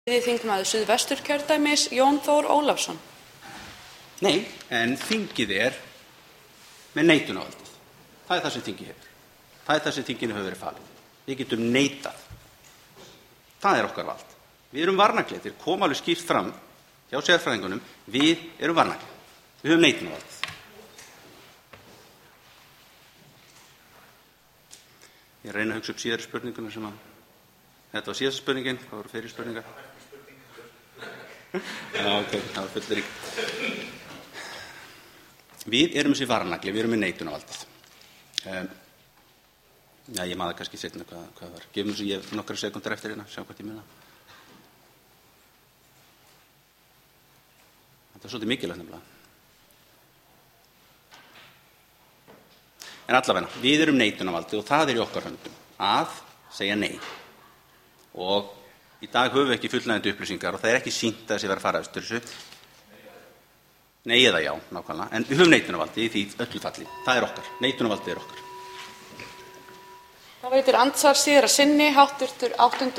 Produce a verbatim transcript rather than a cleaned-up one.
Þriðji þingmaður Suðvesturkjördæmis, Jón Þór Ólafsson. Nei, en þingið er með neitunarvaldið. Það er það sem þingið hefur. Það er það sem þinginu hefur verið falið. Við getum neitað. Það er okkar vald. Við erum varnaglir. Þeir koma alveg skýrt fram hjá sérfræðingunum. Við erum varnaglir. Við höfum neitunarvaldið. Ég reyna að hugsa upp síðari spurninguna sem að þetta var síðasta spurningin. Hvað voru fyrir spurningar? Já, ok, það var fullur rík. Við erum þessi varnagli, við erum með neitunarvaldið. Um, já, ég maður kannski setna hvað, hvað var. Gefum þessu ég nokkra sekundar eftir hérna, sjá hvað ég muna. Þetta er svolítið mikilvægt nefnilega. En allavega, við erum neitunarvaldið og það er í okkar höndum að segja nei. Og í dag höfum við ekki fullnægjandi upplýsingar og það er ekki sýnt að þessi vera að fara eftir þessu. Nei eða já, nákvæmlega. En við höfum neitunarvaldið í því öllu falli. Það er okkar. Neitunarvaldið er okkar. Það veitir andsvar síðara sinni, háttvirtur áttundi